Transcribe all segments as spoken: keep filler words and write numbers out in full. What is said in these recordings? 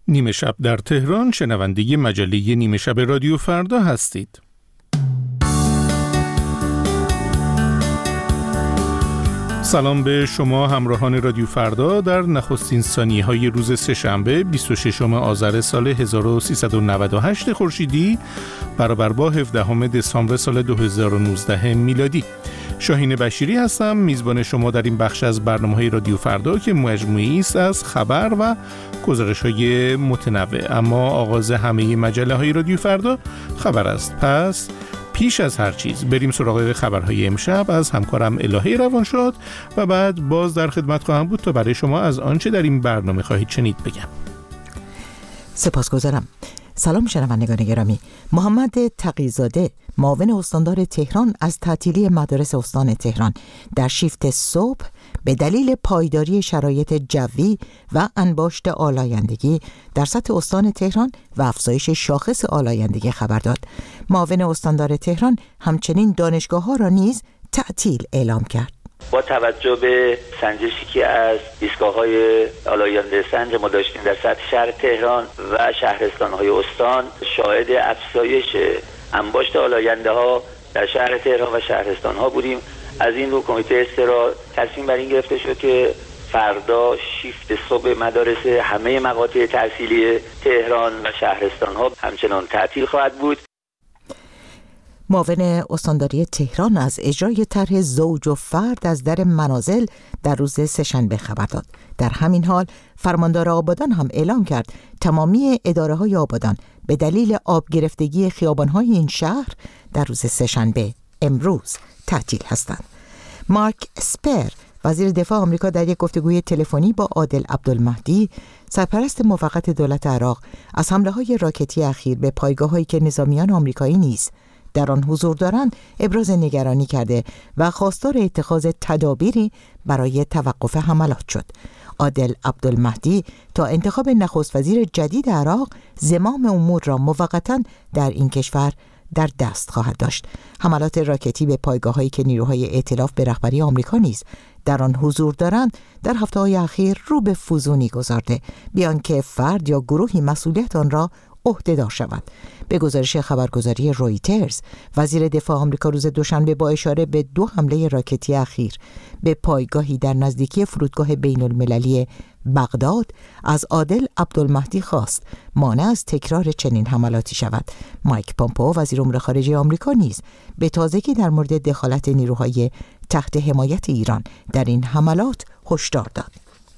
نیمه شب در تهران، شنونده مجله نیمه شب رادیو فردا هستید. سلام به شما همراهان رادیو فردا در نخستین ثانیه‌های روز سه‌شنبه بیست و ششم آذر سال هزار و سیصد و نود و هشت خورشیدی برابر با هفدهم دسامبر سال دو هزار و نوزده میلادی. شاهین بشیری هستم، میزبان شما در این بخش از برنامه‌های رادیو فردا که مجموعه‌ای است از خبر و گزارش‌های متنوع. اما آغاز همه مجله‌های رادیو فردا خبر است. پس پیش از هر چیز بریم سراغ خبرهای امشب از همکارم الهه روانشاد و بعد باز در خدمت خواهم بود تا برای شما از آنچه در این برنامه خواهید شنید بگم. سپاسگزارم. سلام شنوندگان گرامی. محمد تقی‌زاده، معاون استاندار تهران، از تعطیلی مدارس استان تهران در شیفت صبح به دلیل پایداری شرایط جوی و انباشت آلایندگی در سطح استان تهران و افزایش شاخص آلایندگی خبر داد. معاون استاندار تهران همچنین دانشگاه‌ها را نیز تعطیل اعلام کرد. با توجه به سنجشی که از ایستگاه‌های آلاینده سنج ما داشتیم در سطح شهر تهران و شهرستان‌های استان، شاهد افزایش انباشت آلاینده‌ها در شهر تهران و شهرستان‌ها بودیم. از این رو کمیته استرا تصمیم بر این گرفته شد که فردا شیفت صبح مدارس همه مقاطع تحصیلی تهران و شهرستان‌ها همچنان تعطیل خواهد بود. معاون استانداری تهران از اجرای طرح زوج و فرد از در منازل در روز سه‌شنبه خبر داد. در همین حال فرماندار آبادان هم اعلام کرد تمامی اداره‌های آبادان به دلیل آب گرفتگی خیابان‌های این شهر در روز سه‌شنبه امروز تعطیل هستند. مارک اسپر، وزیر دفاع آمریکا، در یک گفتگوی تلفنی با عادل عبدالمهدی، سرپرست موقت دولت عراق، از حمله‌های راکتی اخیر به پایگاه‌هایی که نظامیان آمریکایی نیز در آن حضور دارند ابراز نگرانی کرده و خواستار اتخاذ تدابیری برای توقف حملات شد. عادل عبدالمهدی تا انتخاب نخست وزیر جدید عراق زمام امور را موقتاً در این کشور در دست خواهد داشت. حملات راکتی به پایگاه‌هایی که نیروهای ائتلاف به رهبری آمریکا نیز در آن حضور دارند در هفته‌های اخیر رو به فزونی گذارده، بیان که فرد یا گروهی مسئولیت آن را عهده‌دار شود. به گزارش خبرگزاری رویترز، وزیر دفاع آمریکا روز دوشنبه با اشاره به دو حمله راکتی اخیر به پایگاهی در نزدیکی فرودگاه بین المللی بغداد از عادل عبدالمهدی خواست مانع از تکرار چنین حملاتی شود. مایک پومپئو، وزیر امور خارجه آمریکا، نیز به تازگی در مورد دخالت نیروهای تحت حمایت ایران در این حملات هشدار داد.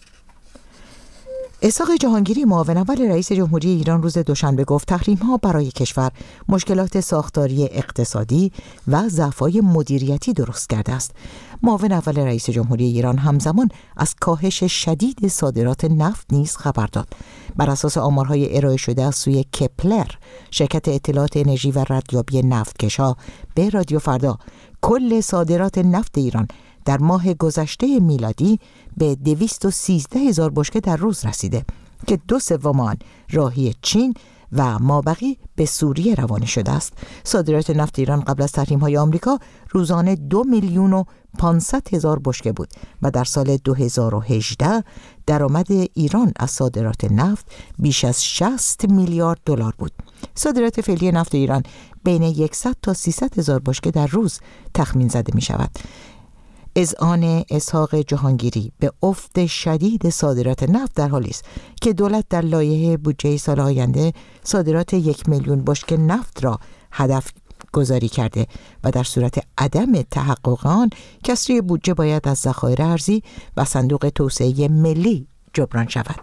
اسحاق جهانگیری، معاون اول رئیس جمهوری ایران، روز دوشنبه گفت تحریم‌ها برای کشور مشکلات ساختاری اقتصادی و ضعف‌های مدیریتی درست کرده است. معاون اول رئیس جمهوری ایران همزمان از کاهش شدید صادرات نفت نیز خبر داد. بر اساس آمارهای ارائه شده از سوی کپلر، شرکت اطلاعات انرژی و ردیابی نفتکش‌ها، به رادیو فردا کل صادرات نفت ایران در ماه گذشته میلادی به دویست و سیزده هزار بشکه در روز رسیده که دو سوم آن راهی چین و مابقی به سوریه روانه شده است. صادرات نفت ایران قبل از تحریم‌های آمریکا روزانه دو میلیون و پانصد هزار بشکه بود و در سال دو هزار و هجده درآمد ایران از صادرات نفت بیش از شصت میلیارد دلار بود. صادرات فعلی نفت ایران بین صد تا سیصد هزار بشکه در روز تخمین زده می شود. اذعان اسحاق جهانگیری به افت شدید صادرات نفت در حالی است که دولت در لایحه بودجه سال آینده صادرات یک میلیون بشکه نفت را هدف گذاری کرده و در صورت عدم تحقق آن کسری بودجه باید از ذخایر ارزی و صندوق توسعه ملی جبران شود.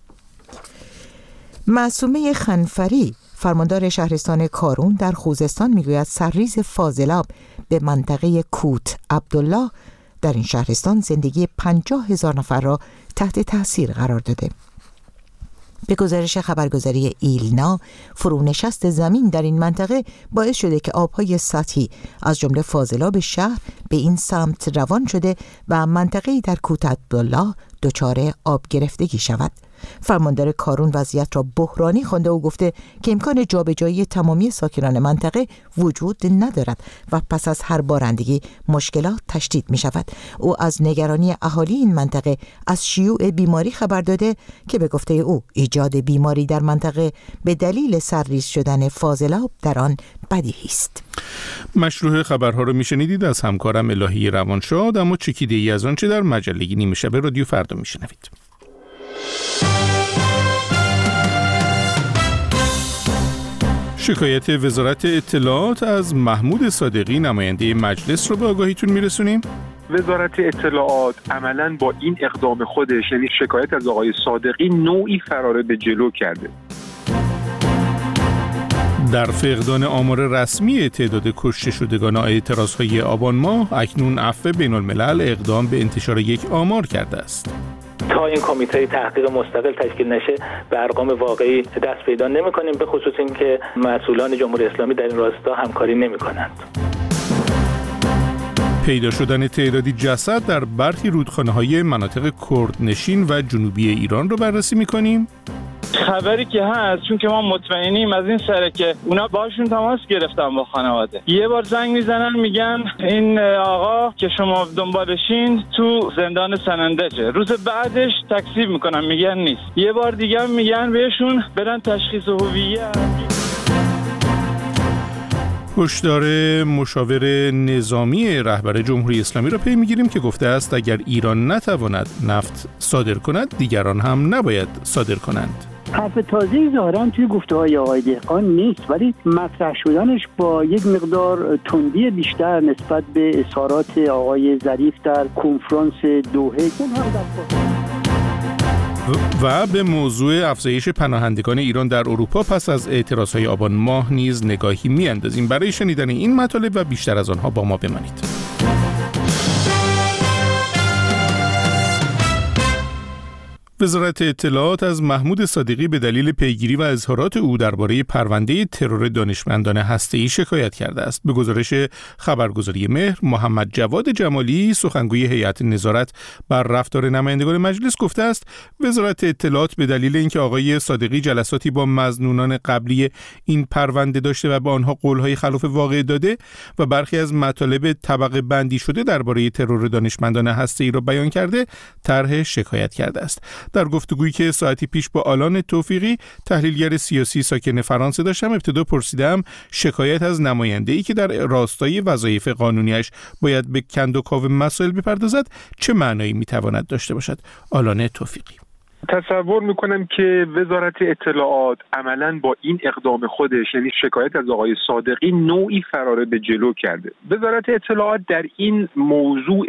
معصومه خنفری، فرماندار شهرستان کارون در خوزستان، میگوید سرریز فاضلاب به منطقه کوت عبدالله در این شهرستان زندگی پنجاه هزار نفر را تحت تاثیر قرار داده. به گزارش خبرگزاری ایلنا، فرونشست زمین در این منطقه باعث شده که آبهای سطحی از جمله فاضلاب شهر به این سمت روان شده و منطقه‌ای در کوت عبدالله دچار آب گرفتگی شود. فرماندار کارون وضعیت را بحرانی خوانده و گفته که امکان جابجایی تمامی ساکنان منطقه وجود ندارد و پس از هر بارندگی مشکلات تشدید می شود. او از نگرانی اهالی این منطقه از شیوع بیماری خبر داده که به گفته او ایجاد بیماری در منطقه به دلیل سرریز شدن فاضلاب در آن بدیهی است. مشروع خبرها رو میشنیدید از همکارم الهی روانشاد، اما چکیده ای از آنچه در مجله نیمه شب رادیو فردا میشنوید. شکایت وزارت اطلاعات از محمود صادقی نماینده مجلس رو به آگاهیتون میرسونیم. وزارت اطلاعات عملاً با این اقدام خودش، یعنی شکایت از آقای صادقی، نوعی فرار به جلو کرده. در فقدان آمار رسمی تعداد کشته شدگان اعتراضهای آبان ماه، اکنون عفو بین الملل اقدام به انتشار یک آمار کرده است. تا این کمیته تحقیق مستقل تشکیل نشه به ارقام واقعی دست پیدا نمی‌کنیم، به خصوص اینکه مسئولان جمهوری اسلامی در این راستا همکاری نمی‌کنند. پیدا شدن تعدادی جسد در برخی رودخانه‌های مناطق کردنشین و جنوبی ایران رو بررسی می‌کنیم. خبری که هست، چون که ما مطمئنیم از این سره که اونا باشون تماس گرفتن با خانواده، یه بار زنگ میزنن میگن این آقا که شما دنبالشین تو زندان سنندجه، روز بعدش تکذیب میکنن میگن نیست، یه بار دیگه میگن بهشون برن تشخیص هویت. هشدار مشاور نظامی رهبر جمهوری اسلامی را پی میگیریم که گفته است اگر ایران نتواند نفت صادر کند، دیگران هم نباید صادر کنند. حرف تازه‌ای ظاهراً توی گفته‌های آقای دهقان نیست، ولی مطرح شدنش با یک مقدار تندی بیشتر نسبت به اظهارات آقای ظریف در کنفرانس دوحه و به موضوع افزایش پناهندگان ایران در اروپا پس از اعتراضهای آبان ماه نیز نگاهی می‌اندازیم. برای شنیدن این مطالب و بیشتر از آنها با ما بمانید. وزارت اطلاعات از محمود صادقی به دلیل پیگیری و اظهارات او درباره پرونده ترور دانشمندان هسته‌ای شکایت کرده است. به گزارش خبرگزاری مهر، محمد جواد جمالی، سخنگوی هیئت نظارت بر رفتار نمایندگان مجلس، گفته است وزارت اطلاعات به دلیل اینکه آقای صادقی جلساتی با مظنونان قبلی این پرونده داشته و به آنها قول‌های خلاف واقع داده و برخی از مطالب طبقه بندی شده درباره ترور دانشمندان هسته‌ای را بیان کرده، طرح شکایت کرده است. در گفتگویی که ساعتی پیش با آلان توفیقی، تحلیلگر سیاسی ساکن فرانسه داشتم، ابتدا پرسیدم شکایت از نماینده‌ای که در راستای وظایف قانونیش باید به کندوکاو مسائل بپردازد چه معنایی میتواند داشته باشد؟ آلان توفیقی: تصور میکنم که وزارت اطلاعات عملاً با این اقدام خودش، یعنی شکایت از آقای صادقی، نوعی فرار به جلو کرده. وزارت اطلاعات در این موضوع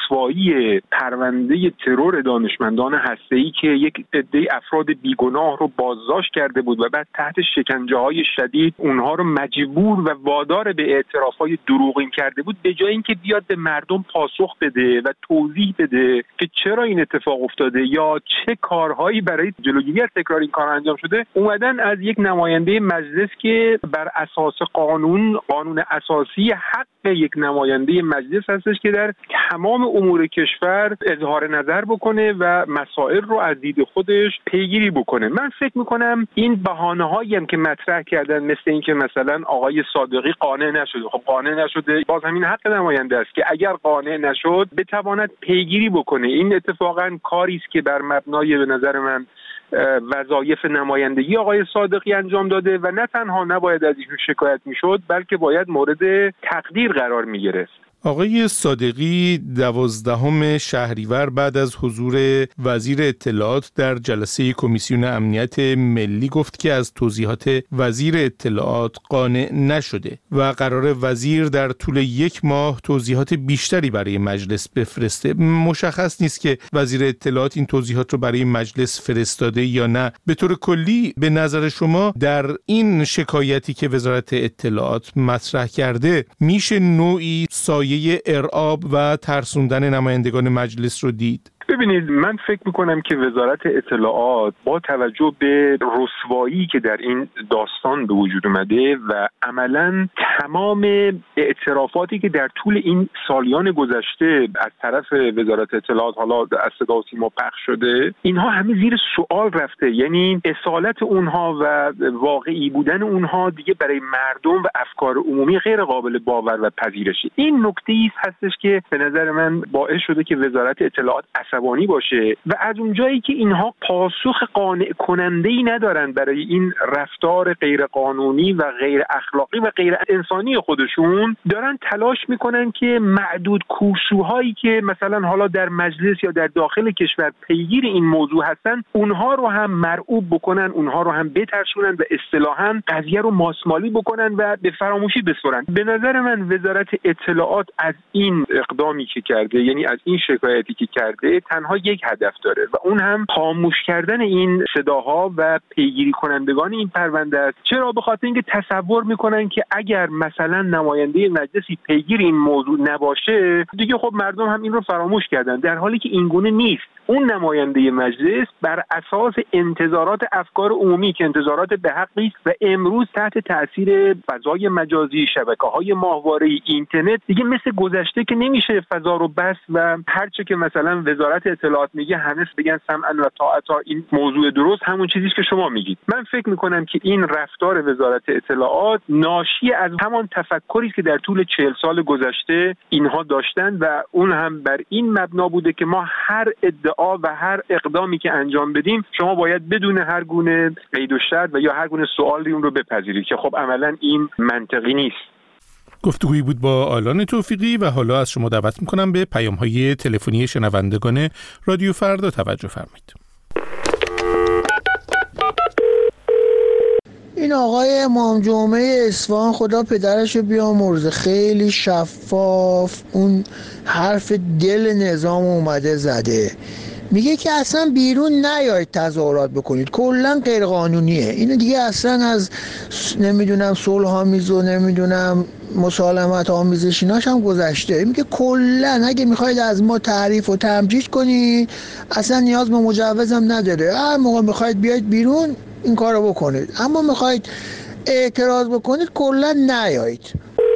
رسوایی پرونده ترور دانشمندان هسته‌ای که یک عده افراد بیگناه رو بازداشت کرده بود و بعد تحت شکنجه‌های شدید اونها رو مجبور و وادار به اعتراف‌های دروغین کرده بود، به جای اینکه بیاد به مردم پاسخ بده و توضیح بده که چرا این اتفاق افتاده یا چه کارهایی برای جلوگیری از تکرار این کار انجام شده، اومدن از یک نماینده مجلس که بر اساس قانون قانون اساسی حق یک نماینده مجلس هستش که در تمام امور کشور اظهار نظر بکنه و مسائل رو از دید خودش پیگیری بکنه. من فکر میکنم این بهانه‌هایی هم که مطرح کردن، مثل این که مثلا آقای صادقی قانع نشده، خب قانع نشده، باز همین حق نماینده است که اگر قانع نشد بتواند پیگیری بکنه. این اتفاقا کاری است که بر مبنای به نظر من وظایف نمایندگی آقای صادقی انجام داده و نه تنها نباید از ایشون شکایت میشد، بلکه باید مورد تقدیر قرار میگرفت. آقای صادقی دوازدهم شهریور بعد از حضور وزیر اطلاعات در جلسه کمیسیون امنیت ملی گفت که از توضیحات وزیر اطلاعات قانع نشده و قرار وزیر در طول یک ماه توضیحات بیشتری برای مجلس بفرسته. مشخص نیست که وزیر اطلاعات این توضیحات رو برای مجلس فرستاده یا نه. به طور کلی به نظر شما در این شکایتی که وزارت اطلاعات مطرح کرده میشه نوعی سایه پایه ارعاب و ترسوندن نمایندگان مجلس رو دید؟ ببینید، من فکر میکنم که وزارت اطلاعات با توجه به رسوایی که در این داستان به وجود اومده و عملاً تمام اعترافاتی که در طول این سالیان گذشته از طرف وزارت اطلاعات حالا از صدا و سیما پخش شده، اینها همه زیر سوال رفته. یعنی اصالت اونها و واقعی بودن اونها دیگه برای مردم و افکار عمومی غیر قابل باور و پذیرشه. این نکته‌ای هستش که به نظر من باعث شده که وزارت اطلاعات عصبانی باشه و از اونجایی که اینها پاسخ قانع کننده‌ای ندارن برای این رفتار غیر قانونی و غیر اخلاقی و غیر انسانی خودشون، دارن تلاش میکنن که معدود کوسوهایی که مثلا حالا در مجلس یا در داخل کشور پیگیر این موضوع هستن، اونها رو هم مرعوب بکنن، اونها رو هم بترسونن و اصطلاحاً قضیه رو ماسمالی بکنن و به فراموشی بسپرن. به نظر من وزارت اطلاعات از این اقدامی که کرده، یعنی از این شکایتی که کرده، تنها یک هدف داره و اون هم خاموش کردن این صداها و پیگیری کنندگان این پرونده است. چرا؟ به خاطر اینکه تصور میکنن که اگر مثلا نماینده مجلسی پیگیر این موضوع نباشه، دیگه خب مردم هم این رو فراموش کردن، در حالی که این گونه نیست. اون نماینده مجلس بر اساس انتظارات افکار عمومی که انتظارات به حقی است و امروز تحت تاثیر فضای مجازی، شبکه‌های ماهواره‌ای، اینترنت، دیگه مثل گذشته که نمیشه فضا رو بس و هرچه که مثلا وزارت اطلاعات میگه همه بگن سمعا و طاعتا، این موضوع درست همون چیزیه که شما میگید. من فکر میکنم که این رفتار وزارت اطلاعات ناشی از همان تفکری که در طول چهل سال گذشته اینها داشتن و اون هم بر این مبنا بوده که ما هر ادعا و هر اقدامی که انجام بدیم شما باید بدون هر گونه قید و شرط و یا هر گونه سوالی اون رو بپذیرید، که خب عملاً این منطقی نیست. گفتگویی بود با آلان توفیقی و حالا از شما دعوت میکنم به پیام‌های تلفنی شنوندگان رادیو فردا توجه فرمایید. این آقای امام جمعه اصفهان خدا پدرشو بیامرزه، خیلی شفاف اون حرف دل نظام اومده زده، میگه که اصلا بیرون نیاید تظاهرات بکنید، کلا غیر قانونیه. اینو دیگه اصلا از نمیدونم صلح آمیز و نمیدونم مسالمت آمیزش ایناش هم گذشته. میگه کلا اگه میخواید از ما تعریف و تمجید کنید اصلا نیاز به مجوزم نداره، هر موقع میخواید بیاید بیرون این کارو بکنید، اما میخواید اعتراض بکنید کلا نیایید.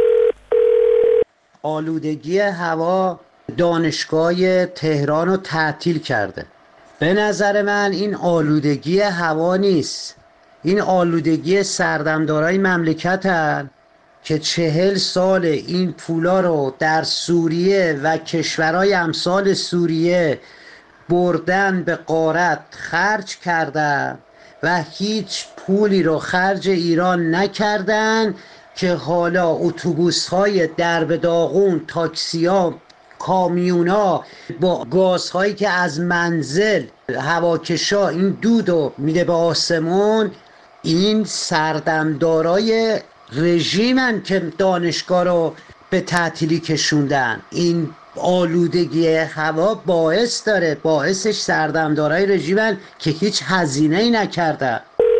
آلودگی هوا دانشگاه تهران رو تعطیل کرده. به نظر من این آلودگی هوا نیست، این آلودگی سردمدارای مملکتن که چهل سال این پولا رو در سوریه و کشورهای امثال سوریه بردن به غارت خرج کردن و هیچ پولی رو خرج ایران نکردن که حالا اتوبوس‌های درب داغون، تاکسی‌ها، کامیونا با گازهایی که از منزل هواکشا این دودو میده به آسمون، این سردمدارای رژیمن که دانشگاه رو به تعطیلی کشوندن. این آلودگی هوا باعث داره، باعثش سردمدارای رژیمن که هیچ هزینه‌ای نکردن.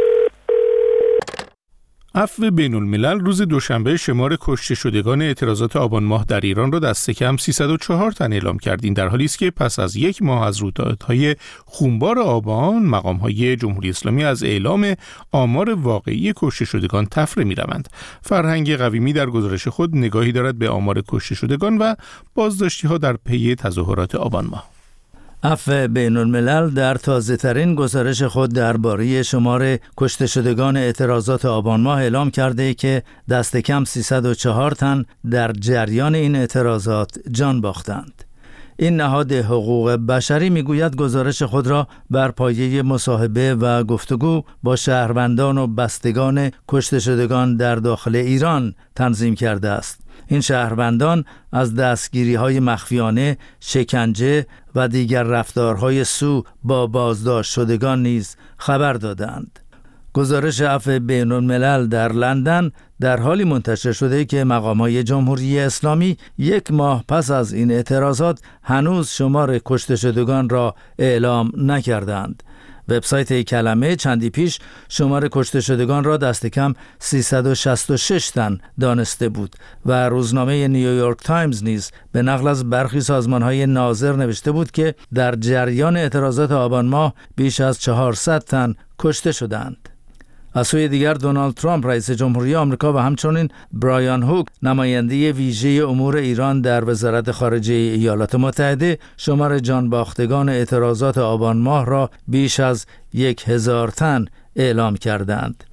عفو بین الملل روز دوشنبه شمار کشته شدگان اعتراضات آبان ماه در ایران را دست کم سیصد و چهار تن اعلام کرد. این در حالی است که پس از یک ماه از رویدادهای خونبار آبان، مقام‌های جمهوری اسلامی از اعلام آمار واقعی کشته شدگان تفره می‌روند. فرهنگ قویمی در گزارش خود نگاهی دارد به آمار کشته شدگان و بازداشتی‌ها در پی تظاهرات آبان ماه. عفو بین الملل در تازه ترین گزارش خود درباره شمار کشته شدگان اعتراضات آبان ماه اعلام کرده که دست کم سیصد و چهار تن در جریان این اعتراضات جان باختند. این نهاد حقوق بشری میگوید گزارش خود را بر پایه مصاحبه و گفتگو با شهروندان و بستگان کشته شدگان در داخل ایران تنظیم کرده است. این شهروندان از دستگیری‌های مخفیانه، شکنجه و دیگر رفتارهای سوء با بازداشت شدگان نیز خبر دادند. گزارش عفو بین الملل در لندن در حالی منتشر شده که مقامات جمهوری اسلامی یک ماه پس از این اعتراضات هنوز شمار کشته شدگان را اعلام نکردند. وبسایت کلمه چندی پیش شمار کشته شدگان را دست کم سیصد و شصت و شش تن دانسته بود و روزنامه نیویورک تایمز نیز به نقل از برخی سازمان‌های ناظر نوشته بود که در جریان اعتراضات آبان ماه بیش از چهارصد تن کشته شدند. از سوی دیگر دونالد ترامپ رئیس جمهوری آمریکا و همچنین برایان هوک نماینده ویژه امور ایران در وزارت خارجه ایالات متحده شمار جانباختگان اعتراضات آبان ماه را بیش از یک هزار تن اعلام کردند.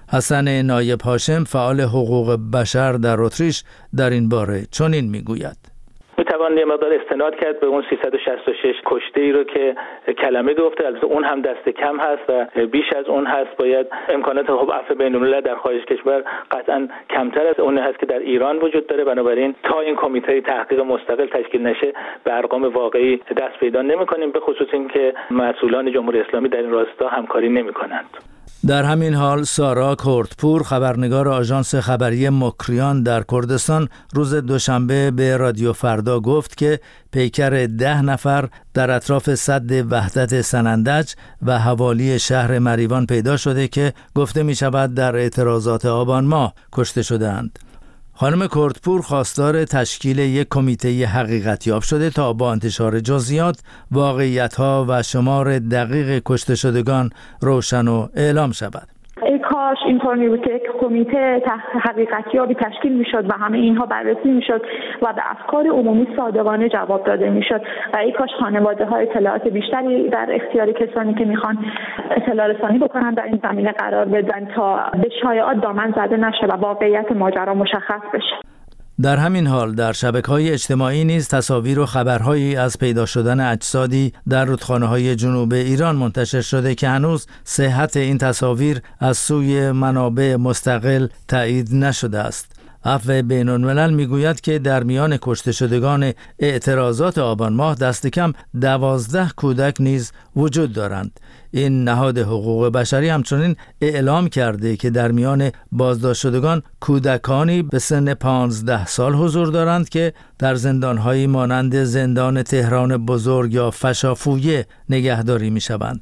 حسن نایب هاشم فعال حقوق بشر در اتریش در این باره چنین میگوید: میتوان یه مقدار استناد کرد به اون سیصد و شصت و شش کشته ای رو که کلمه گفته، البته اون هم دست کم هست و بیش از اون هست. باید امکانات خب عفو بین‌الملل در خارج کشور قطعا کمتر از اون هست که در ایران وجود داره، بنابراین تا این کمیته تحقیق مستقل تشکیل نشه به ارقام واقعی دست پیدا نمی‌کنیم، به خصوص اینکه مسئولان جمهوری اسلامی در این راستا همکاری نمی‌کنند. در همین حال سارا کردپور خبرنگار آژانس خبری مکریان در کردستان روز دوشنبه به رادیو فردا گفت که پیکر ده نفر در اطراف سد وحدت سنندج و حوالی شهر مریوان پیدا شده که گفته می شود در اعتراضات آبان ماه کشته شدند. خانم کردپور خواستار تشکیل یک کمیته حقیقتیاب شده تا با انتشار جزئیات واقعیت‌ها و شمار دقیق کشته شدگان روشن و اعلام شود. ای کاش اینطور می بود که کمیته حقیقتیابی تشکیل می شد و همه اینها بررسی می شد و به افکار عمومی صادقانه جواب داده می شد و ای کاش خانواده ها اطلاعات بیشتری در اختیار کسانی که می خوان اطلاع رسانی بکنن در این زمینه قرار بدن تا به شایعات دامن زده نشه و واقعیت ماجرا مشخص بشه. در همین حال در شبکه‌های اجتماعی نیز تصاویر و خبرهایی از پیدا شدن اجسادی در رودخانه‌های جنوب ایران منتشر شده که هنوز صحت این تصاویر از سوی منابع مستقل تایید نشده است. عفو بین‌الملل میگوید که در میان کشته شدگان اعتراضات آبان ماه دست کم دوازده کودک نیز وجود دارند. این نهاد حقوق بشری همچنین اعلام کرده که در میان بازداشت شدگان کودکانی به سن پانزده سال حضور دارند که در زندان‌هایی مانند زندان تهران بزرگ یا فشافویه نگهداری می‌شوند.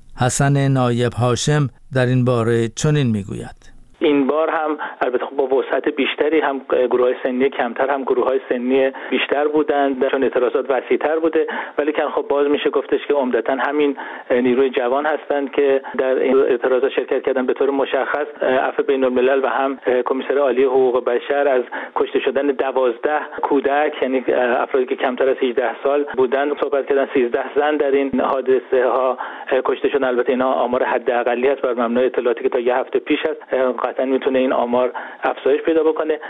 حسن نایب هاشم در این باره چنین میگوید: این بار هم البته با وسعت بیشتری هم گروه‌های سنی کمتر هم گروه‌های سنی بیشتر بودند، چون اعتراضات وسیع‌تر بوده، ولی که خب باز میشه گفتش که عمدتاً همین نیروی جوان هستند که در این اعتراضات شرکت کردن. به طور مشخص عفو بین‌الملل و هم کمیسر عالی حقوق بشر از کشته شدن دوازده کودک، یعنی افرادی که کمتر از هجده سال بودند، صحبت کردن. سیزده زن در این حادثه ها کشته شدن. البته اینا آمار حداقلی است بر مبنای اطلاعاتی که تا یه هفته پیش است، قطعا میتونه این آمار افزایش پیدا بکنه.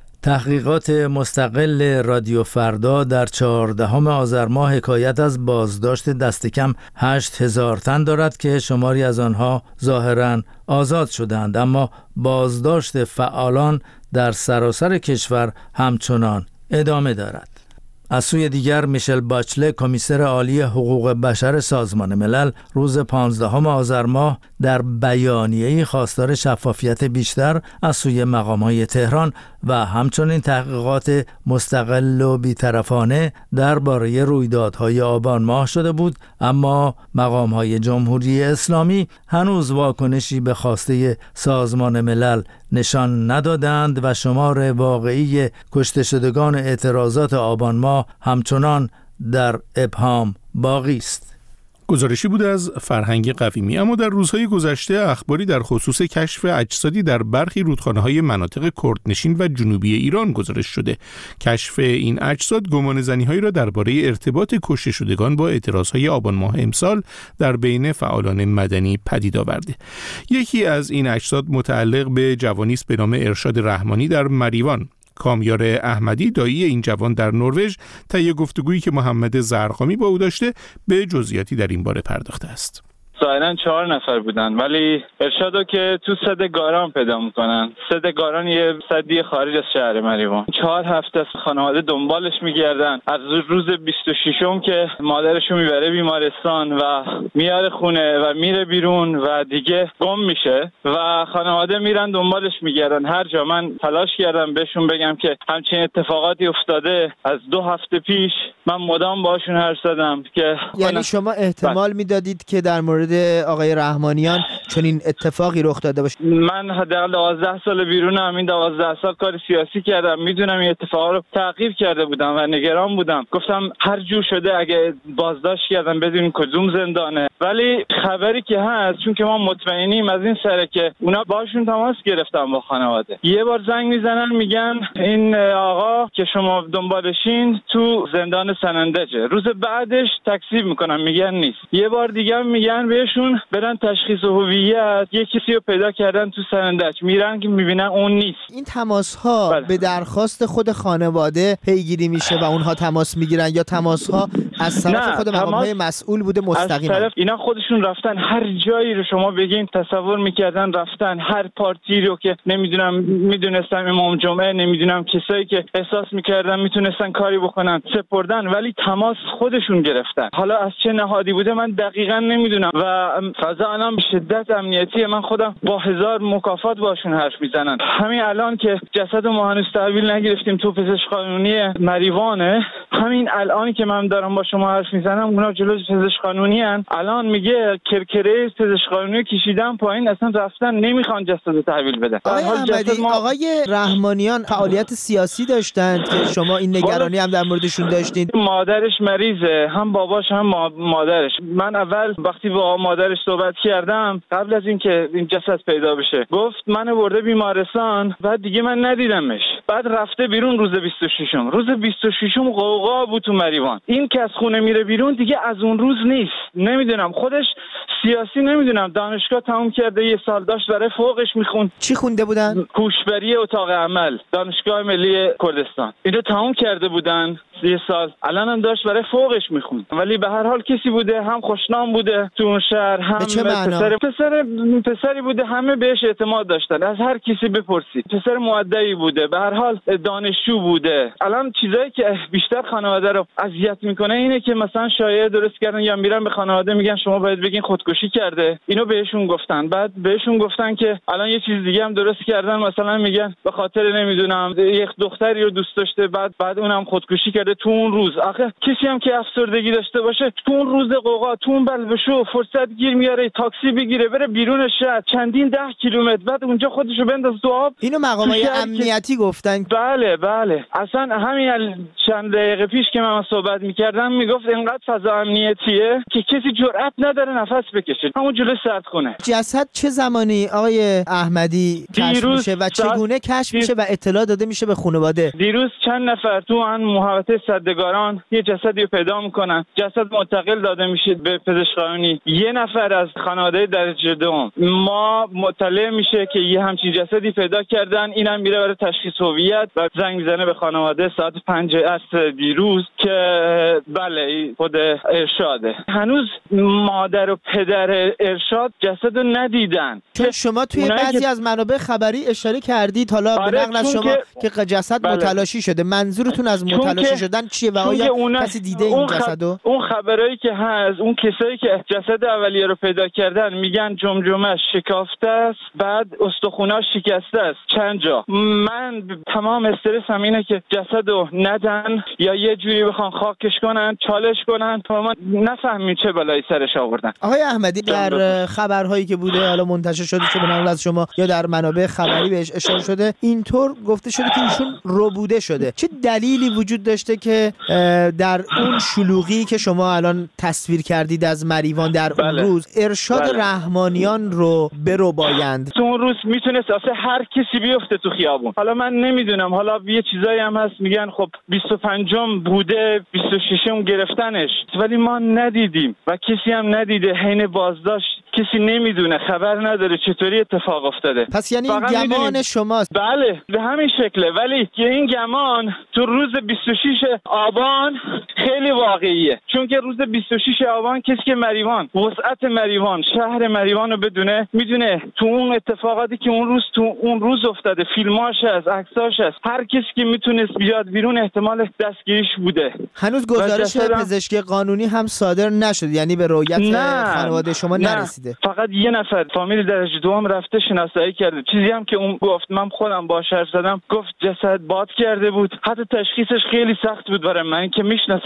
تحقیقات مستقل رادیو فردا در چهاردهم آذر ماه حکایت از بازداشت دست کم هشت هزار تن دارد که شماری از آنها ظاهراً آزاد شدند، اما بازداشت فعالان در سراسر کشور همچنان ادامه دارد. از سوی دیگر میشل باچله کمیسر عالی حقوق بشر سازمان ملل روز پانزدهم آذر ماه در بیانیه‌ای خواستار شفافیت بیشتر از سوی مقام‌های تهران و همچنین تحقیقات مستقل و بی‌طرفانه درباره رویدادهای آبان ماه شده بود، اما مقام‌های جمهوری اسلامی هنوز واکنشی به خواسته سازمان ملل نشان ندادند و شمار واقعی کشته شدگان اعتراضات آبان ماه همچنان در ابهام باقی است. گزارشی بود از فرهنگ قویمی. اما در روزهای گذشته اخباری در خصوص کشف اجسادی در برخی رودخانه‌های مناطق کردنشین و جنوبی ایران گزارش شده. کشف این اجساد گمانه‌زنی‌هایی را درباره ارتباط کشته شدگان با اعتراضهای آبان ماه امسال در بین فعالان مدنی پدید آورده. یکی از این اجساد متعلق به جوانی است به نام ارشاد رحمانی در مریوان. کامیار احمدی دایی این جوان در نروژ طی گفتگویی که محمد زرقامی با او داشته به جزئیاتی در این باره پرداخته است. ظاهراً چهار نفر بودن، ولی ارشادو که تو سد گاران پیدا میکنن. سد گاران یه سدی خارج از شهر مریوان. چهار هفته از خانواده دنبالش میگردن. از روز بیست و ششم که مادرشو میبره بیمارستان و میاره خونه و میره بیرون و دیگه گم میشه و خانواده میرن دنبالش میگردن. هر جا من تلاش کردم بهشون بگم که همچین اتفاقاتی افتاده از دو هفته پیش. من مدام باشون حرف زدم که یعنی شما احتمال میدادید که در مورد مورد آقای رحمانیان چنین اتفاقی رخ داده باشه؟ من حداقل دوازده سال بیرونم، این دوازده سال کار سیاسی کردم، میدونم این اتفاقا رو تعقیب کرده بودم و نگران بودم. گفتم هر جور شده اگه بازداشت کردن بدون کدوم زندانه. ولی خبری که هست، چون که ما مطمئنیم از این سره که اونا باشون تماس گرفتن با خانواده، یه بار زنگ میزنن میگن این آقا که شما دنبالشین تو زندان سنندجه، روز بعدش تکذیب میکنن میگن نیست. یه بار دیگه میگن بهشون برن تشخیص هویت، یه کسی رو پیدا کردن تو سنندج، میرن که میبینن اون نیست. این تماس ها به درخواست خود خانواده پیگیری میشه و اونها تماس میگیرن یا تماس ها از طرف خود مقام‌های مسئول بوده مستقیما؟ از طرف اینا خودشون رفتن هر جایی رو شما بگین تصور میکردن رفتن، هر پارتی رو که نمیدونم میدونستم امام جمعه، نمیدونم کسایی که احساس میکردن میتونستن کاری بکنن سپردن، ولی تماس خودشون گرفتن. حالا از چه نهادی بوده من دقیقاً نمیدونم و فضا الان به شدت امنیتی، من خودم با هزار مکافات باشون حرف میزنن. همین الان که جسد ما هنوز تحویل نگرفتیم تو پزشک قانونی مریوانه، همین الان که من دارم با شما حرف میزنم اونا جلوی پزشک قانونی ان، الان میگه کرکره پزشک قانونی کشیدن پایین، اصلا رفتن نمیخوان جسد تحویل بدن. آقای احمدی، ما... آقای رحمانیان فعالیت سیاسی داشتند که شما این نگرانی هم در موردشون داشتید؟ مادرش مریضه، هم باباش هم مادرش. من اول وقتی با مادرش صحبت کردم قبل از اینکه این جسد پیدا بشه، گفت منو برده بیمارستان، بعد دیگه من ندیدمش. بعد رفته بیرون روز بیست و ششم روز بیست و ششم قوقا بود تو مریوان. این که از خونه میره بیرون دیگه از اون روز نیست. نمیدونم خودش سیاسی، نمیدونم دانشگاه تموم کرده، یه سال داشت برای فوقش میخوند. چی خونده بودن؟ هوشبری اتاق عمل، دانشگاه ملی کردستان. اینو تموم کرده بودن یه سال، الان هم داشت برای فوقش میخوند. ولی به هر حال کسی بوده، هم خوشنام بوده تو اون شهر، هم پسر پسر پسری بوده، همه بهش اعتماد داشتن، از هر کسی بپرسید. پسر مؤدبی بوده، به هر حال دانشجو بوده. الان چیزایی که بیشتر خانواده رو اذیت میکنه اینه که مثلا شایعه درست کردن یا میرن به خانواده میگن شما باید بگین خودکشی کرده. اینو بهشون گفتن، بعد بهشون گفتن که الان یه چیز دیگه هم درست کردن، مثلا میگن به خاطر نمیدونم یک دختری رو دوست داشته، بعد بعد اونم خودکشی کرده تو اون روز. آخه کسی هم که افسردگی داشته باشه تو اون روز قوقا، تو اون بلبشو فرصت گیر میاره تاکسی بگیره بره بیرون شهر چندین ده کیلومتر، بعد اونجا خودشو بنداز تو آب. اینو مقامای امنیتی گفتن؟ بله بله، اصلا همین چند دقیقه پیش که من صحبت میکردم میگفت اینقدر فضا امنیتیه که کسی جرئت نداره نفس بکشه همون جلوی سردخونه. جسد چه زمانی آقای احمدی کشف میشه و چگونه کشف میشه و اطلاع داده میشه به خانواده؟ دیروز چند نفر تو ان محوطه صدگاران یه جسدی رو پیدا میکنن، جسد منتقل داده میشه به پزشک قانونی. یه نفر از خانواده درجه دوم ما مطلع میشه که یه همچین جسدی پیدا کردن، اینم میره برای تشخیص هویت و زنگ میزنه به خانواده ساعت پنج عصر دیروز که بله خود ارشاده. هنوز مادر و پدر ارشاد جسد رو ندیدن. چون شما توی بعضی از منابع خبری اشاره کردید حالا به نقل از شما که, که جسد بله. متلاشی شده. منظورتون از متلاشی شدن چیه و آیا کسی دیده این جسدو؟ اون خبرایی که هست، اون کسایی که جسد اولیه رو پیدا کردن میگن جمجمه شکافته است، بعد استخوناش شکسته است چند جا. من تمام استرسم اینه که جسدو ندن یا یه جوری بخوان خاکش کنن، چالش کنن تا ما نفهمیم چه بلایی سرش آوردن. آقای احمدی، در خبرهایی که بوده حالا منتشر شده چه به نقل از شما یا در منابع خبری بهش اشاره شده، اینطور گفته شده که ایشون ربوده شده. چه دلیلی وجود داشته که در اون شلوغی که شما الان تصویر کردید از مریوان در اون بله. روز ارشاد بله. رحمانیان رو بربایند؟ تو اون روز میتونست اصلا هر کسی بیفته تو خیابون. حالا من نمیدونم، حالا یه چیزایی هم هست میگن خب بیست و پنجم بوده، بیست و ششم گرفتنش، ولی ما ندیدیم و کسی هم ندیده. حین بازداشت کسی نمیدونه، خبر نداره چطوری اتفاق افتاده. پس یعنی این گمان شماست؟ بله به همین شکله، ولی که این گمان تو روز بیست و شش آبان خیلی واقعیه، چون که روز بیست و شش آبان کسی که مریوان، وسعت مریوان، شهر مریوان رو بدونه میدونه تو اون اتفاقاتی که اون روز تو اون روز افتاده، فیلماش هست، عکساش هست، هر کسی که میتونست بیاد بیرون احتمال دستگیریش بوده. هنوز گزارش پزشکی قانونی هم صادر نشد، یعنی به رؤیت خانواده شما نه. نرسیده؟ فقط یه نفر فامیل درجه دوم رفته شناسایی کرده. چیزی هم که اون گفت، من خودم باهاش حرف زدم، گفت جسد باد کرده بود، حتی تشخیصش خیلی سخت بود برای من که میشناسم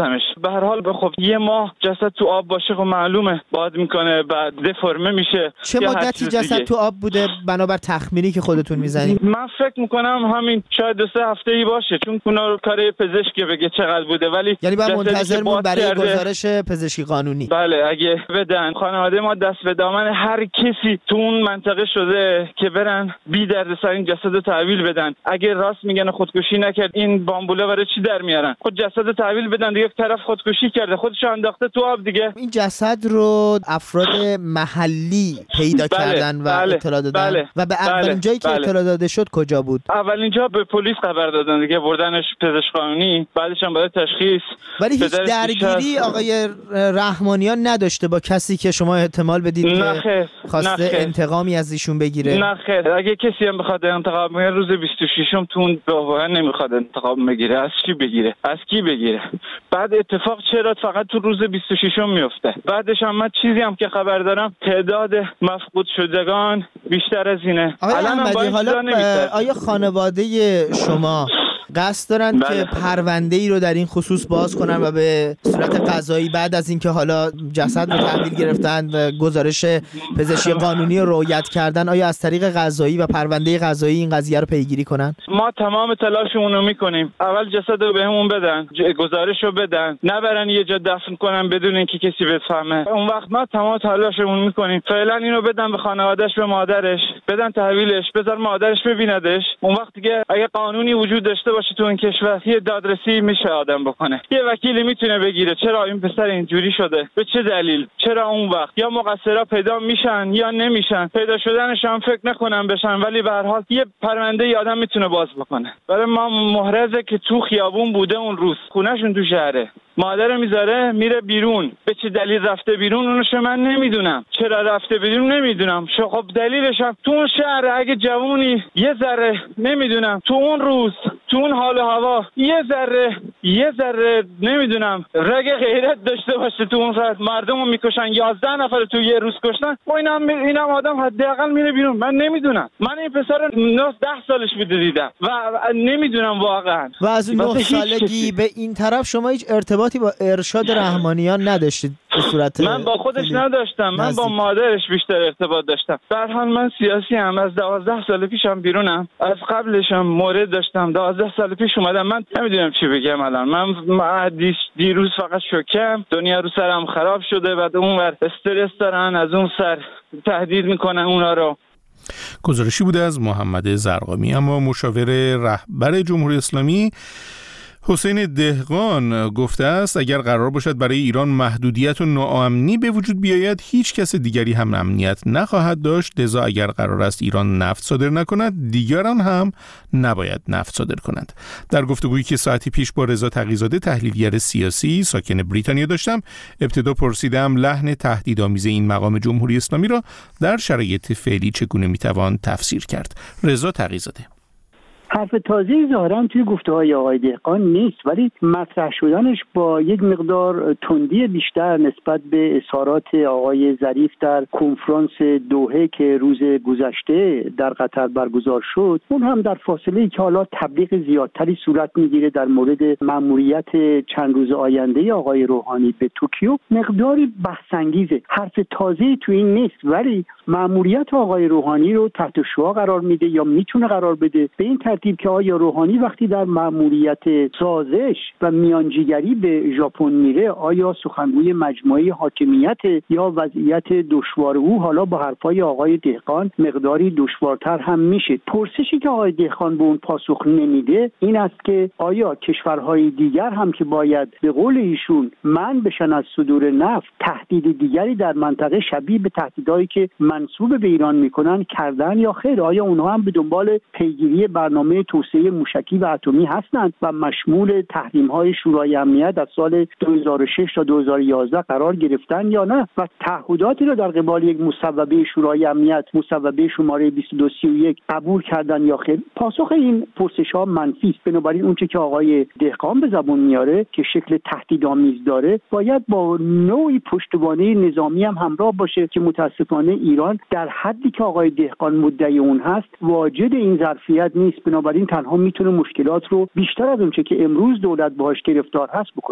نمیشناختمش. به هر حال خب یه ماه جسد تو آب باشه خب معلومه باد میکنه، بعد دفرمه میشه. چه مدتی جسد تو آب بوده بنابر تخمینی که خودتون میزنید؟ من فکر میکنم همین شاید دو سه هفته ای باشه، چون اونا کار پزشکی بگه چقدر بوده، ولی یعنی بعد منتظرمون برای گزارش پزشکی قانونی. بله اگه بدن خانواده ما دست به دامن هر کسی تو اون منطقه شده که برن بی دردسر این جسد رو تحویل بدن. اگه راست میگن خودکشی نکرد این بامبوله برای چی در میارن؟ خود جسد رو تحویل بدن دیگه، یک طرف خودکشی کرده خودش انداخته تو آب دیگه. این جسد رو افراد محلی پیدا بله، کردن و بله، اطلاع دادن بله، و به اولین بله، جایی که بله. اطلاع داده شد کجا بود؟ اولین جا به پلیس خبر دادن دیگه، بردنش پزشک قانونی، بعدش هم برای تشخیص. ولی هیچ درگیری آقای رحمانیان نداشته با کسی که شما احتمال بدید که خواسته انتقامی از ایشون بگیره؟ نه خیر، اگه کسی هم بخواد انتقام بگیره روز بیست و ششم تو اون واقعا نمیخواد انتقام بگیره. از چی بگیره؟ از کی بگیره؟ بعد اتفاق چرا فقط تو روز بیست و ششم میفته؟ بعدش هم من چیزی هم که خبر دارم تعداد مفقود شدگان بیشتر از اینه. الان هم حالا آیا خانواده شما قصد دارن بله. که پرونده ای رو در این خصوص باز کنن و به صورت قضایی بعد از اینکه حالا جسد رو تحویل گرفتن و گزارش پزشکی قانونی رو رعایت کردن، آیا از طریق قضایی و پرونده قضایی این قضیه رو پیگیری کنن؟ ما تمام تلاشمون رو میکنیم. اول جسد رو بهمون بدن، گزارش رو بدن، نبرن یه جا دفن کنن بدون اینکه کسی بفهمه. اون وقت ما تمام تلاشمون میکنیم. فعلا اینو بدن به خانواده‌اش، به مادرش، بدن تحویلش، بذار مادرش ببیندش. اون وقت دیگه اگه قانونی وجود داشته باشه تو این کشور یه دادرسی میشه آدم بکنه، یه وکیلی میتونه بگیره چرا این پسر اینجوری شده، به چه دلیل، چرا اون وقت. یا مقصرا پیدا میشن یا نمیشن، پیدا شدنش هم فکر نکنم بشن، ولی به هر حال یه پرونده ی آدم میتونه باز بکنه. برای ما محرزه که تو خیابون بوده اون روز، خونهشون تو شهره، مادر میذاره میره بیرون، به چه دلیل رفته بیرون اونش من نمیدونم، چرا رفته بیرون نمیدونم. خب دلیلش هم تو اون شهر اگه جوونی یه ذره نمیدونم تو اون روز تو اون حال و هوا یه ذره یه ذره نمیدونم رگ غیرت داشته باشه تو اون فرد، مردمو میکشن، یازده نفر تو یه روز کشتن، و اینم اینم آدم حداقل میره بیرون. من نمیدونم، من این پسر نه ده سالش بوده دیدم و نمیدونم واقعا. و از اون نه سالگی به این طرف شما هیچ ارتباطی با ارشاد رحمانیان نداشتید به صورت؟ من با خودش نداشتم، من با مادرش بیشتر ارتباط داشتم. در حال من سیاسی هم از دوازده سال پیشم بیرونم، از قبلش هم مورد داشتم، دوازده سال پیش اومدم. من نمیدونم چی بگم الان. من دیروز فقط شوکم، دنیا رو سرم خراب شده، بعد اون ور استرس دارن، از اون سر تهدید میکنن اونا رو. گزارشی بوده از محمد زرقامی. اما مشاور رهبر جمهوری اسلامی حسین دهقان گفته است اگر قرار باشد برای ایران محدودیت و ناامنی به وجود بیاید هیچ کس دیگری هم امنیت نخواهد داشت، لذا اگر قرار است ایران نفت صادر نکند دیگران هم نباید نفت صادر کنند. در گفتگویی که ساعتی پیش با رضا تقی‌زاده تحلیلگر سیاسی ساکن بریتانیا داشتم، ابتدا پرسیدم لحن تهدیدآمیز این مقام جمهوری اسلامی را در شرایط فعلی چگونه میتوان تفسیر کرد. رضا تقی‌زاده: حرف تازه‌ای ظاهراً توی گفته‌های آقای دهقان نیست، ولی مطرح شدنش با یک مقدار تندی بیشتر نسبت به اظهارات آقای ظریف در کنفرانس دوحه که روز گذشته در قطر برگزار شد، اون هم در فاصله‌ای که حالا تبلیغ زیادتری صورت میگیره در مورد مأموریت چند روز آینده آقای روحانی به توکیو، مقداری بحث‌انگیزه. حرف تازه‌ای توی این نیست، ولی مأموریت آقای روحانی رو تحت شعاع قرار میده یا میتونه قرار بده به این ترتیب که آیا روحانی وقتی در مأموریت سازش و میانجیگری به ژاپن میره آیا سخنگوی مجموعه حاکمیت یا وضعیت دشوار او حالا با حرفای آقای دهقان مقداری دشوارتر هم میشه. پرسشی که آقای دهقان به اون پاسخ نمیده این است که آیا کشورهای دیگر هم که باید به قول ایشون منع بشن از صدور نفت تهدید دیگری در منطقه شبیه به تهدیدهایی که منسوب به ایران میکنن کردن یا خیر؟ آیا اونها هم به دنبال پیگیری برنامه توسعه موشکی و اتمی هستند و مشمول تحریم‌های شورای امنیت از سال دو هزار و شش تا دو هزار و یازده قرار گرفتن یا نه؟ و تعهداتی را در قبال یک مصوبه شورای امنیت، مصوبه شماره بیست و دو سی و یک قبول کردن یا خیر؟ پاسخ این پرسش‌ها منفی است. بنابراین اونچه که آقای دهقان به زبان میاره که شکل تهدیدآمیز داره باید با نوعی پشتوانه نظامی هم همراه باشه که متاسفانه ایران در حدی که آقای دهقان مدعی اون هست واجد این ظرفیت نیست. بنابراین تنها میتونه مشکلات رو بیشتر از اونچه که امروز دولت باهاش گرفتار هست بکنه.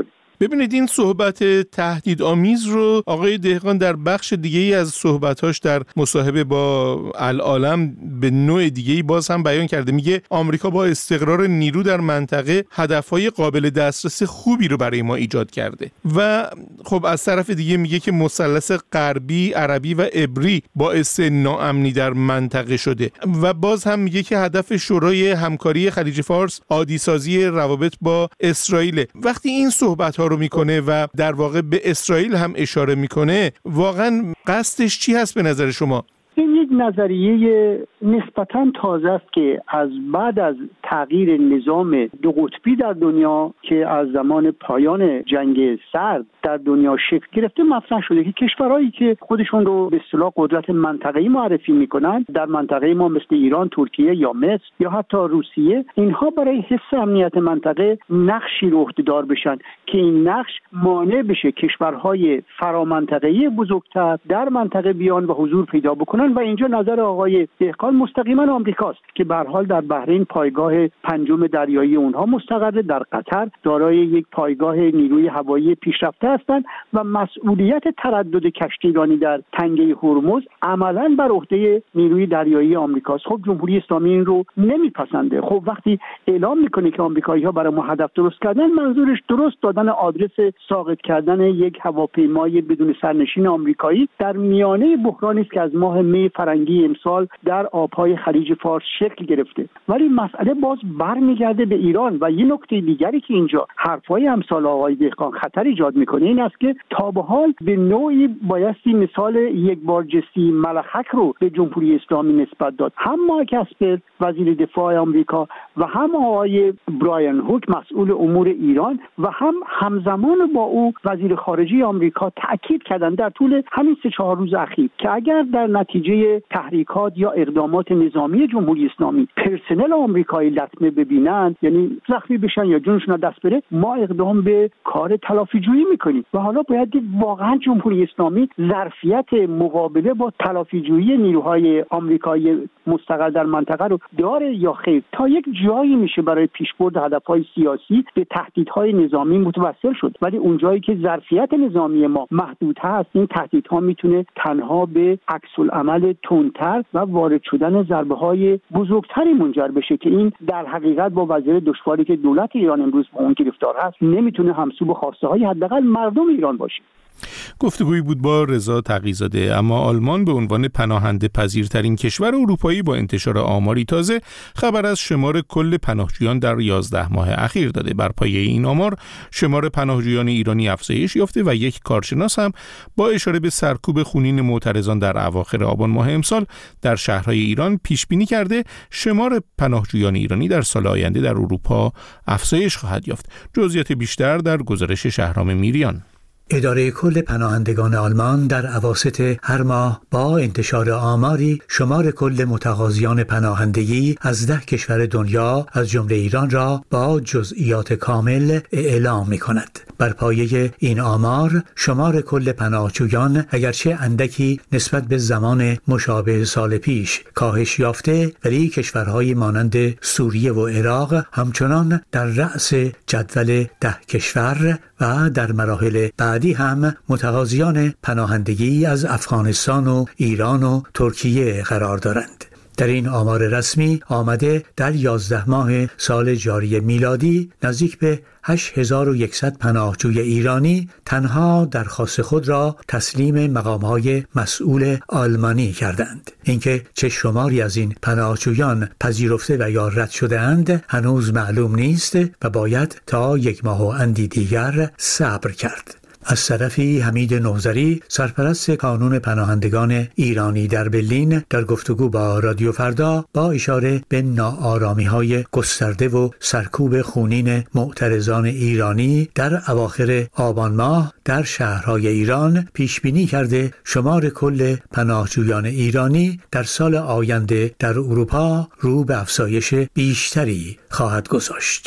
ببینید این صحبت تهدیدآمیز رو آقای دهقان در بخش دیگه‌ای از صحبتاش در مصاحبه با العالم به نوع دیگه‌ای باز هم بیان کرده. میگه آمریکا با استقرار نیرو در منطقه هدفهای قابل دسترس خوبی رو برای ما ایجاد کرده و خب از طرف دیگه میگه که مثلث غربی، عربی و عبری باعث ناامنی در منطقه شده و باز هم میگه که هدف شورای همکاری خلیج فارس عادی‌سازی روابط با اسرائیل. وقتی این صحبت‌ها رو میکنه و در واقع به اسرائیل هم اشاره میکنه، واقعا قصدش چی هست به نظر شما؟ این یک نظریه نسبتاً تازه است که از بعد از تغییر نظام دو قطبی در دنیا که از زمان پایان جنگ سرد در دنیا شکل گرفته مطرح شده که کشورهایی که خودشون رو به اصطلاح قدرت منطقه‌ای معرفی میکنن، در منطقه ما مثل ایران، ترکیه یا مصر یا حتی روسیه، اینها برای حفظ امنیت منطقه نقشی رو عهده‌دار بشن که این نقش مانع بشه کشورهای فرامنطقه‌ای بزرگتر در منطقه بیان و حضور پیدا بکنن. و اینجا نظر آقای دهقان مستقیما آمریکاست که به هر حال در بحرین پایگاه پنجم دریایی اونها مستقره، در قطر دارای یک پایگاه نیروی هوایی پیشرفته هستند و مسئولیت تردد کشتی ایرانی در تنگه هرمز عملاً بر عهده نیروی دریایی آمریکاست. خب جمهوری اسلامی این رو نمیپسنده. خب وقتی اعلام میکنه که آمریکایی‌ها برای ما هدف درست کردن، منظورش درست دادن آدرس ساقط کردن یک هواپیمای بدون سرنشین آمریکایی در میانه بحرانی است که از ماه می فرنگی امسال در آبهای خلیج فارس شکل گرفته. ولی مسئله باز برمیگرده به ایران و یه نکته دیگری که اینجا حرفای امثال آقای دهقان خطر ایجاد میکنه این است که تا به حال به نوعی بایستی مثال یک بارجستی ملخک رو به جمهوری اسلامی نسبت داد. هم مایک اسپر وزیر دفاع آمریکا و هم آقای برایان هوک مسئول امور ایران و هم همزمان با او وزیر خارجه آمریکا تاکید کردند در طول همین سه چهار روز اخیر که اگر در نتیجه تحریکات یا اقدامات نظامی جمهوری اسلامی پرسنل آمریکایی لطمه ببینند، یعنی زخمی بشن یا جونشون دست بره، ما اقدام به کار تلافی جویی میکنیم. و حالا باید واقعا جمهوری اسلامی ظرفیت مقابله با تلافی جویی نیروهای آمریکایی مستقر در منطقه رو داره یا خیر. تا یک جایی میشه برای پیشبرد هدفهای سیاسی به تهدیدهای نظامی متوسل شد، ولی اونجایی که ظرفیت نظامی ما محدود هست، این تهدیدها میتونه تنها به عکس العمل تندتر و وارد شدن ضربه‌های بزرگتری منجر بشه که این در حقیقت با وضعیت دشواری که دولت ایران امروز با اون گرفتار هست نمیتونه همسو به خواسته های حداقل مردم ایران باشه. گفتگویی بود با رضا تقی‌زاده. اما آلمان به عنوان پناهنده پذیرترین کشور اروپایی با انتشار آماری تازه خبر از شمار کل پناهجویان در یازده ماه اخیر داده. بر پایه این آمار شمار پناهجویان ایرانی افزایش یافته و یک کارشناس هم با اشاره به سرکوب خونین معترضان در اواخر آبان ماه امسال در شهرهای ایران پیش بینی کرده شمار پناهجویان ایرانی در سال آینده در اروپا افزایش خواهد یافت. جزئیات بیشتر در گزارش شهرام میریان. اداره کل پناهندگان آلمان در اواسط هر ماه با انتشار آماری شمار کل متقاضیان پناهندگی از ده کشور دنیا از جمله ایران را با جزئیات کامل اعلام می کند. بر پایه این آمار شمار کل پناهجویان اگرچه اندکی نسبت به زمان مشابه سال پیش کاهش یافته، ولی کشورهای مانند سوریه و عراق همچنان در رأس جدول ده کشور و در مراحل بعدی هم متقاضیان پناهندگی از افغانستان و ایران و ترکیه قرار دارند. در این آمار رسمی آمده در یازده ماه سال جاری میلادی نزدیک به هشت هزار و صد پناهجوی ایرانی تنها درخواست خود را تسلیم مقام‌های مسئول آلمانی کردند. اینکه چه شماری از این پناهجویان پذیرفته و یا رد شده اند هنوز معلوم نیست و باید تا یک ماه و اندی دیگر صبر کرد. از طرفی حمید نوذری سرپرست کانون پناهندگان ایرانی در برلین در گفتگو با رادیو فردا با اشاره به ناآرامی‌های گسترده و سرکوب خونین معترضان ایرانی در اواخر آبان ماه در شهرهای ایران پیش بینی کرده شمار کل پناهجویان ایرانی در سال آینده در اروپا رو به افزایش بیشتری خواهد گذاشت.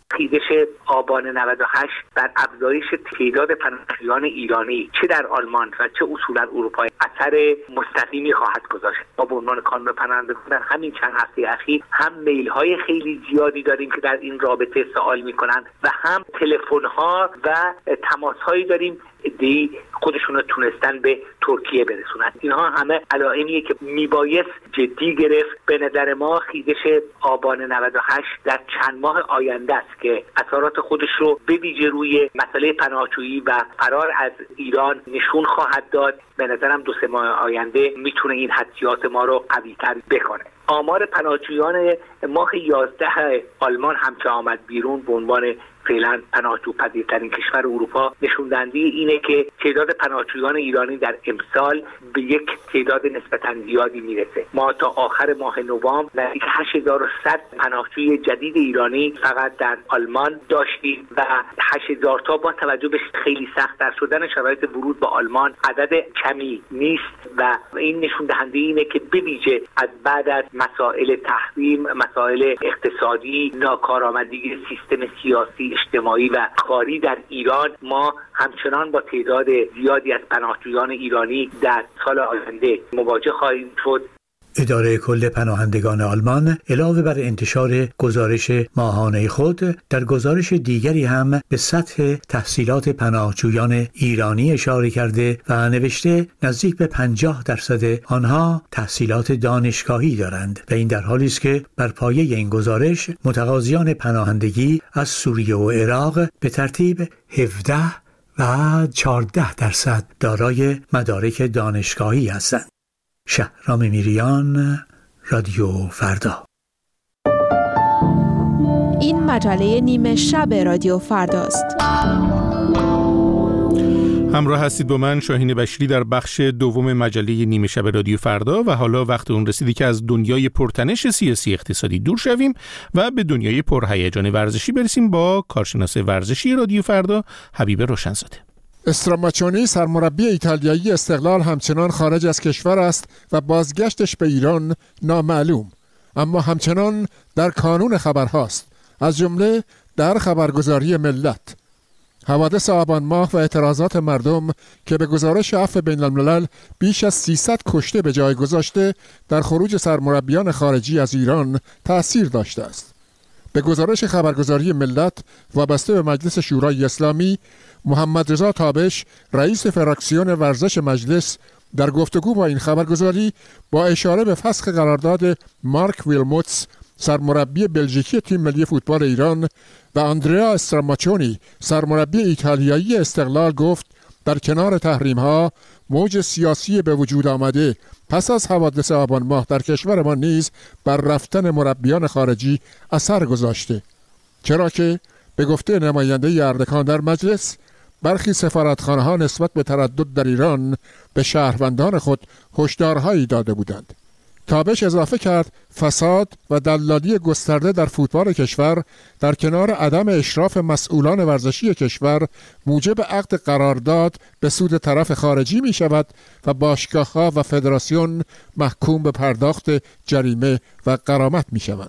خیزش آبان نود و هشت بر افزایش تعداد پناهجویان ایرانی چه در آلمان و چه اصولا اروپا اثر مستقیمی خواهد گذاشت. ما به عنوان کانون پناهندگان در همین چند هفته اخیر هم میل های خیلی زیادی داریم که در این رابطه سوال میکنن و هم تلفن ها و تماس هایی داریم دی خودشون رو تونستن به ترکیه برسونن. اینها همه علائمیه که میبایست جدی گرفت. به نظر ما خیزش آبان نود و هشت در چند ماه آینده است که اثرات خودش رو به ویژه روی مسئله پناهجویی و فرار از ایران نشون خواهد داد. به نظرم دو سه ماه آینده میتونه این حدسیات ما رو قوی‌تر بکنه. آمار پناهجویان ماه یازده آلمان هم که آمد بیرون به عنوان فعلا پناهجو پذیرترین کشور اروپا نشون دهنده اینه که تعداد پناهجویان ایرانی در امسال به یک تعداد نسبتاً زیادی میرسه. ما تا آخر ماه نوامبر نزدیک هشت هزار و صد پناهجوی جدید ایرانی فقط در آلمان داشتیم و هشت هزار تا با توجه به خیلی سخت‌تر شدن شرایط ورود به آلمان عدد کمی نیست و این نشون دهنده اینه که به ویژه از بعد از مسائل تحریم، مسائل اقتصادی، ناکارآمدی سیستم سیاسی اجتماعی و کاری در ایران ما همچنان با تعداد زیادی از پناهجویان ایرانی در سال آینده مواجه خواهیم شد. اداره کل پناهندگان آلمان علاوه بر انتشار گزارش ماهانه خود در گزارش دیگری هم به سطح تحصیلات پناهجویان ایرانی اشاره کرده و نوشته نزدیک به پنجاه درصد آنها تحصیلات دانشگاهی دارند و این در حالی است که بر پایه این گزارش متقاضیان پناهندگی از سوریه و عراق به ترتیب هفده و چهارده درصد دارای مدارک دانشگاهی هستند. شهرام میریان، رادیو فردا. این مجله نیمه شب رادیو فرداست. همراه هستید با من شاهین بشری در بخش دوم مجله نیمه شب رادیو فردا و حالا وقت اون رسیدی که از دنیای پرتنش سیاسی اقتصادی دور شویم و به دنیای پرهیجان ورزشی برسیم با کارشناس ورزشی رادیو فردا حبیب روشنزاده. استراماچونی سرمربی ایتالیایی استقلال همچنان خارج از کشور است و بازگشتش به ایران نامعلوم، اما همچنان در کانون خبرهاست، از جمله در خبرگزاری ملت. حوادث آبان ماه و اعتراضات مردم که به گزارش عفو بین الملل بیش از سیصد کشته به جای گذاشته در خروج سرمربیان خارجی از ایران تأثیر داشته است. به گزارش خبرگزاری ملت وابسته به مجلس شورای اسلامی، محمد رضا تابش رئیس فراکسیون ورزش مجلس در گفتگو با این خبرگزاری با اشاره به فسخ قرارداد مارک ویلموتس سرمربی بلژیکی تیم ملی فوتبال ایران و آندریا استراماچونی سرمربی ایتالیایی استقلال گفت در کنار تحریم ها موج سیاسی به وجود آمده پس از حوادث آبان ماه در کشور ما نیز بر رفتن مربیان خارجی اثر گذاشته، چرا که به گفته نماینده اردکان در مجلس برخی سفارتخانه ها نسبت به تردد در ایران به شهروندان خود هشدارهایی داده بودند. تابش اضافه کرد فساد و دلالی گسترده در فوتبال کشور در کنار عدم اشراف مسئولان ورزشی کشور موجب عقد قرارداد به سود طرف خارجی می شود و باشگاه ها و فدراسیون محکوم به پرداخت جریمه و غرامت می شوند.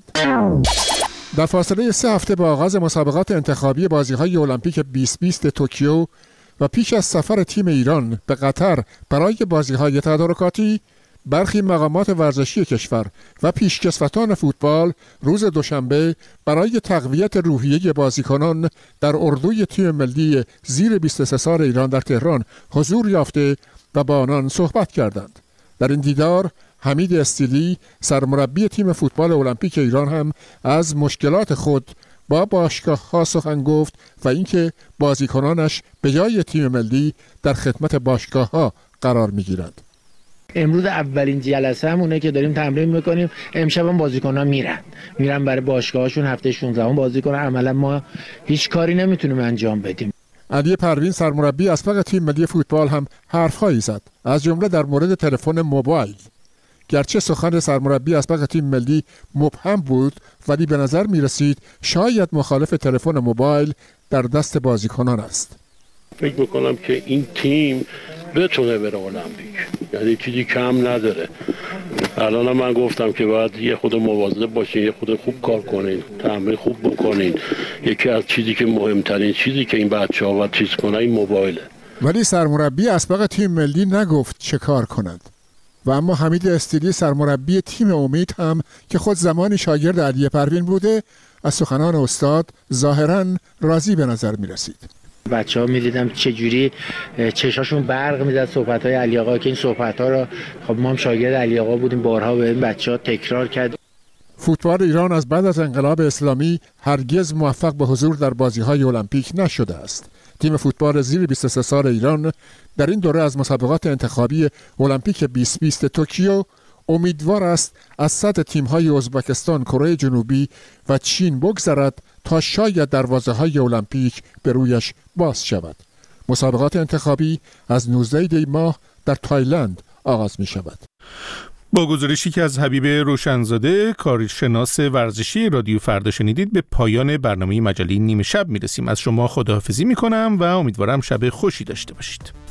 در فاصله سه هفته با آغاز مسابقات انتخابی بازی‌های المپیک بیست بیست توکیو و پیش از سفر تیم ایران به قطر برای بازی‌های تدارکاتی، برخی مقامات ورزشی کشور و پیشکسوتان فوتبال روز دوشنبه برای تقویت روحیه بازیکنان در اردوی تیم ملی زیر بیست و سه سال ایران در تهران حضور یافته و با آنان صحبت کردند. در این دیدار حمید استیلی سرمربی تیم فوتبال المپیک ایران هم از مشکلات خود با باشگاه ها سخن گفت و اینکه بازیکنانش به جای تیم ملی در خدمت باشگاه ها قرار می گیرند. امروز اولین جلسه همونه که داریم تمرین میکنیم. امشب هم بازیکن‌ها میرن میرن برای باشگاهشون، هفته شانزده بازی کنن. عملا ما هیچ کاری نمیتونیم انجام بدیم. علی پروین سرمربی اسبق تیم ملی فوتبال هم حرف‌هایی زد، از جمله در مورد تلفن موبایل. گرچه سخن سرمربی اسبق تیم ملی مبهم بود، ولی به نظر می رسید شاید مخالف تلفن موبایل در دست بازیکنان است. فکر میکنم که این تیم بتونه بره المپیک، یعنی چیزی کم نداره. الان من گفتم که باید یه خود مواظب باشین، یه خود خوب کار کنین، تمرین خوب بکنین. یکی از چیزی که مهمترین چیزی که این بچه‌ها باید چیز کنن این موبایله. ولی سرمربی اسبق تیم ملی نگفت چه کار کند. و اما حمید استیلی سرمربی تیم امید هم که خود زمانی شاگرد علی پروین بوده، از سخنان استاد ظاهراً راضی به نظر می رسید. بچه ها می دیدم چجوری چشاشون برق می زد صحبت های علی آقا که این صحبت ها را خب ما هم شاگرد علی آقا بودیم، بارها به این بچه ها تکرار کرد. فوتبال ایران از بعد از انقلاب اسلامی هرگز موفق به حضور در بازی‌های المپیک نشده است. تیم فوتبال زیر بیست و سه سال ایران در این دوره از مسابقات انتخابی المپیک بیست بیست توکیو امیدوار است از سطح تیم‌های ازبکستان، کره جنوبی و چین بگذرد تا شاید دروازه‌های المپیک به رویش باز شود. مسابقات انتخابی از نوزده دی ماه در تایلند آغاز می شود. با گزارشی که از حبیب روشنزاده کارشناس ورزشی رادیو فردا شنیدید، به پایان برنامه مجله نیمه شب میرسیم. از شما خداحافظی میکنم و امیدوارم شب خوشی داشته باشید.